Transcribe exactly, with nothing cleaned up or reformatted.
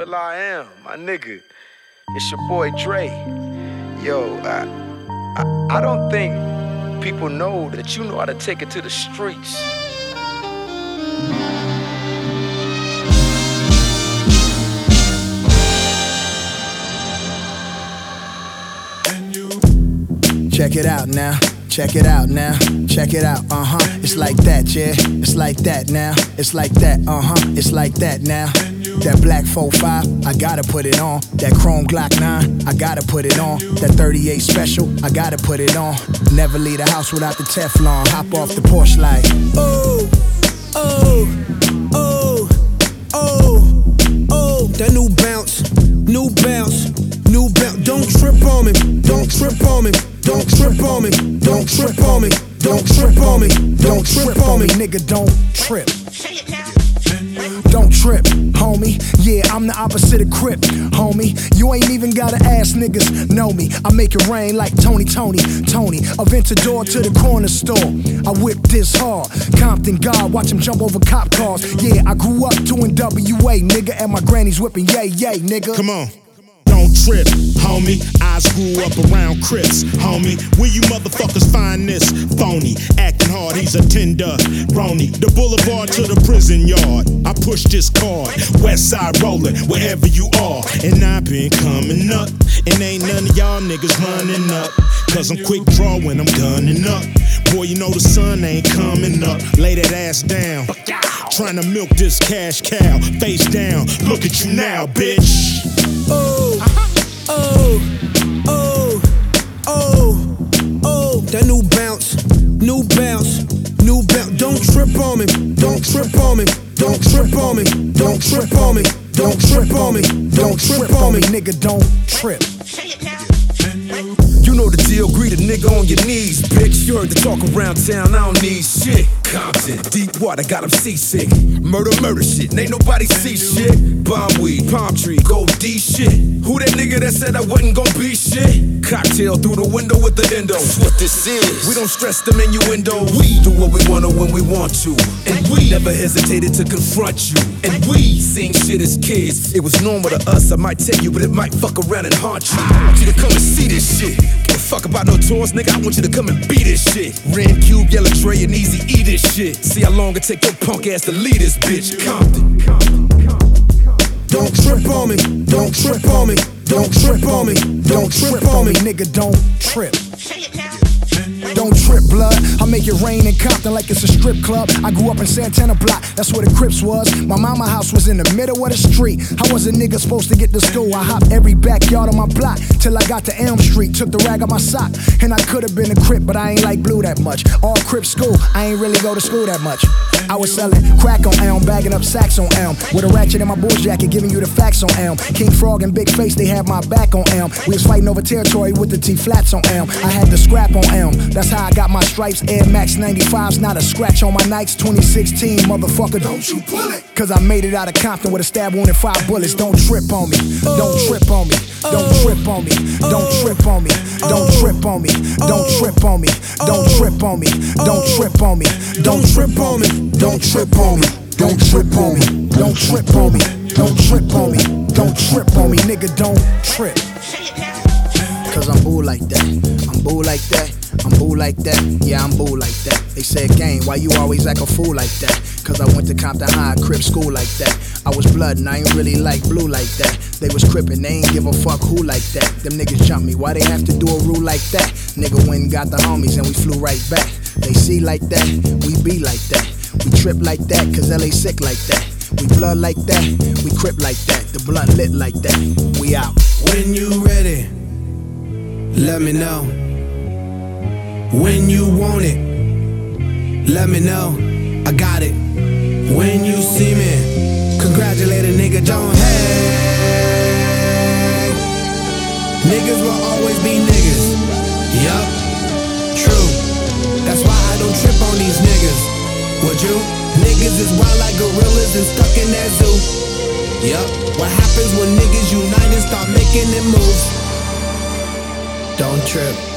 Will I Am, my nigga. It's your boy Dre. Yo, I, I, I don't think people know that you know how to take it to the streets. Check it out now, check it out now, check it out, uh-huh. It's like that, yeah, it's like that now, it's like that, uh-huh, it's like that now. That black four five, I gotta put it on. That chrome Glock nine, I gotta put it on. That thirty-eight special, I gotta put it on. Never leave the house without the Teflon. Hop off the porch like, oh, oh, oh, oh, oh. That new bounce, new bounce, new bounce. Don't trip on me, don't trip on me. Don't trip on me, don't trip on me, don't trip on me, don't trip on me, nigga, don't trip. Don't trip, homie. Yeah, I'm the opposite of Crip, homie. You ain't even gotta ask, niggas know me. I make it rain like Tony, Tony, Tony. Aventador to the corner store. I whip this hard. Compton God, watch him jump over cop cars. Yeah, I grew up doing W A, nigga, and my granny's whipping yay, yay, nigga. Come on. Don't trip, homie. I grew up around Crips, homie. Where you motherfuckers find this phony? Acting hard, he's a tender Roni. The boulevard to the prison yard. I push this card, west side rolling, wherever you are. And I been coming up, and ain't none of y'all niggas running up. Cause I'm quick draw when I'm gunning up. Boy, you know the sun ain't coming up. Lay that ass down. Trying to milk this cash cow. Face down, look at you now, bitch. Oh, oh, oh, oh, oh. That new bounce, new bounce, new bounce. Don't trip on me, don't trip on me, don't trip on me, don't trip on me, don't trip on me, don't trip on me, nigga, don't trip. You know the deal, greet a nigga on your knees, bitch. You heard the talk around town, I don't need shit. Compton, deep water, got him seasick. Murder, murder shit, ain't nobody see shit. Bomb weed, palm tree, gold D shit. Who that nigga that said I wasn't gon' be shit? Cocktail through the window with the endo. That's what this is. We don't stress the innuendo. We do what we wanna when we want to. And we never hesitated to confront you. And we seen shit as kids. It was normal to us, I might tell you, but it might fuck around and haunt you. I want you to come and see this shit. Give a fuck about no tours, nigga, I want you to come and beat this shit. Ren Cube, Yellow Dre, and Easy E this shit. See how long it take your punk ass to lead this bitch. Compton. Don't trip on me, don't trip on me, don't trip on me, don't trip on me, nigga, don't trip. Don't trip, blood. I make it rain in Compton like it's a strip club. I grew up in Santana Block, that's where the Crips was. My mama house was in the middle of the street. I was a nigga supposed to get to school. I hopped every backyard on my block till I got to Elm Street. Took the rag on my sock, and I could've been a Crip, but I ain't like blue that much. All Crip school, I ain't really go to school that much. I was selling crack on Elm, bagging up sacks on Elm, with a ratchet in my boy's jacket, giving you the facts on Elm. King Frog and Big Face, they had my back on Elm. We was fighting over territory with the T-flats on Elm. I had the scrap on Elm, that's how I got my stripes. Air Max ninety-fives, not a scratch on my Nikes. Twenty sixteen, motherfucker, don't you pull it. Cause I made it out of Compton with a stab wound and five bullets. Don't trip on me, don't trip on me, don't trip on me, don't trip on me, don't trip on me, don't trip on me, don't trip on me, don't trip on me, don't trip on me, don't trip on me, don't trip on me, don't trip on me, don't trip on me, don't trip on me, nigga, don't trip. Cause I'm boo like that, I'm boo like that, I'm boo like that, yeah, I'm boo like that. They said, gang, why you always act a fool like that? Cause I went to Compton High, Crip school like that. I was blood and I ain't really like blue like that. They was crippin', they ain't give a fuck who like that. Them niggas jump me, why they have to do a rule like that? Nigga went and got the homies and we flew right back. They see like that, we be like that. We trip like that, cause L A sick like that. We blood like that, we Crip like that. The blunt lit like that, we out. When you ready, let me know. When you want it, let me know. I got it. When you see me, congratulate a nigga, don't hate. Niggas will always be niggas. Yup, true. That's why I don't trip on these niggas. Would you? Niggas is wild like gorillas and stuck in that zoo. Yup, what happens when niggas unite and start making it move? Don't trip.